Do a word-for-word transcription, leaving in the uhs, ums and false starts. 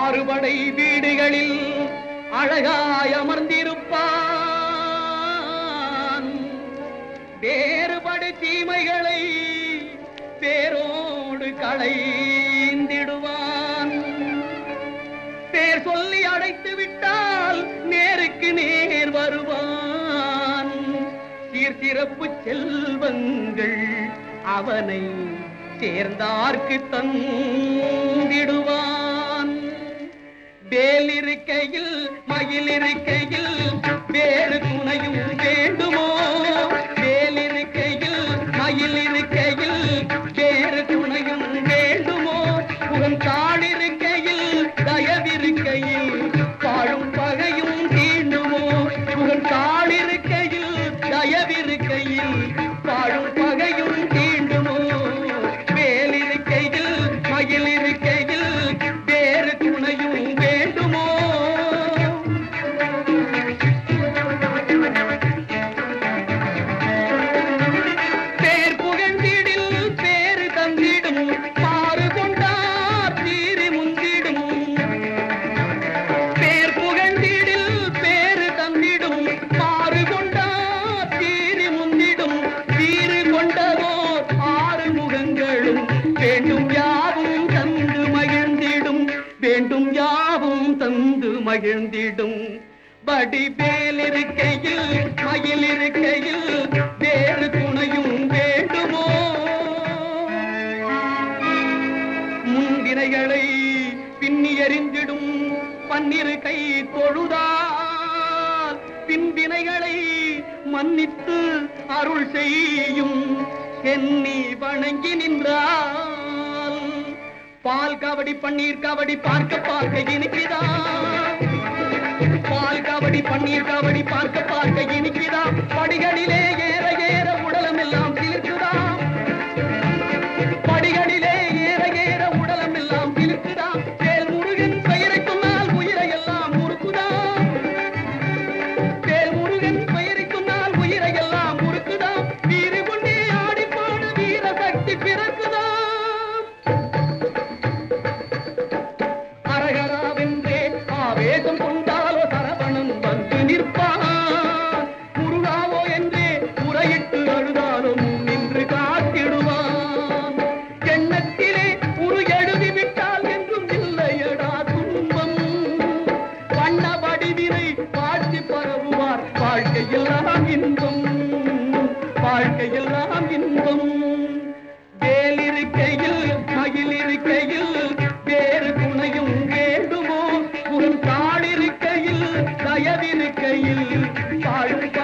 ஆறுபடை வீடுகளில் அழகாய் அமர்ந்திருப்பான். வேறுபடு தீமைகளை பேரோடு களைந்திடுவான். பேர் சொல்லி அடைத்து விட்டால் நேருக்கு நேர் வருவான். சீர்திறப்பு செல்வங்கள் அவனை சேர்ந்தார்க்கு தந்திடுவான். வேல் இருக்கையில் மயில் இருக்கையில் வேறு துணையும் வேண்டுமோ? வேல் இருக்கையில் மயில் இருக்கையில் வேறு துணையும் வேண்டுமோ? உன் தாழிருக்கையில் தயவிருக்கையில் வாழும் பகையும் தீண்டுமோ? உன் தாழிருக்கையில் தயவிருக்கையில் வாழும் பகையும் தீண்டுமோ? வேல் இருக்கையில் மயில் இருக்கையில் வேறு துணையும் வேண்டுமோ? பேர் புகழ்ந்திடில் பேரு தந்திடும் பாரு கொண்டார் தீரி முந்திடும். பேர் புகழ்ந்திடில் பேரு தந்திடும் பாரு கொண்டார் தீரி முந்திடும். தீரு கொண்டவோர் ஆறு முகங்களும் வேண்டும் யாவும் தந்து மகிழ்ந்திடும். வேண்டும் யாவும் தந்து மகிழ்ந்திடும். வடிவேல் இருக்கையில் மயில் இருக்கையில் வேறு துணையும் வேண்டுமோ? முன்வினைகளை பின்னி எறிந்திடும் பன்னிரு கை தொழுதால் பின்வினைகளை மன்னித்து அருள் செய்யும் எண்ணி வணங்கி நின்றால் பால் கபடி பன்னீர் கபடி பார்க்க பார்க்க இனிக்குதான். பால் கபடி பன்னீர் கபடி பார்க்க பார்க்க இனிக்குதான். படிகளிலே ஏற ஏற உடலம் எல்லாம் சிலிர்க்குதான். படிகளிலே ஏற ஏற உடலம் எல்லாம் சிலிர்க்குதான். வேல் முருகன் பெயரை சொன்னால் உயிரை எல்லாம் முறுக்குதான். வேல் முருகன் பெயரை சொன்னால் உயிரை எல்லாம் முறுக்குதான். வீறு கொண்டே ஆடிப்பாடு வீர சக்தி பிறக்குதான். அரகராவென்றே ஆவேசம் கொண்டாலோ சரவணன் வந்து நிற்பான். முருகாவோ என்றே முறையிட்டு அழுதாலோ நின்று காத்திடுவான். எண்ணத்திலே உரு எழுதி விட்டால் என்றும் இல்லையடா துன்பம். வண்ண வடிவினை வாழ்த்தி பரவுவார் வாழ்க்கையெல்லாம் இன்பம். வாழ்க்கையெல்லாம் இன்பம். வேல் இருக்கையில் மயில் இருக்கையில் வேறு துணையும் வேண்டுமோ? உன் தாழிருக்கையில் தயவிருக்கையில் வாழும்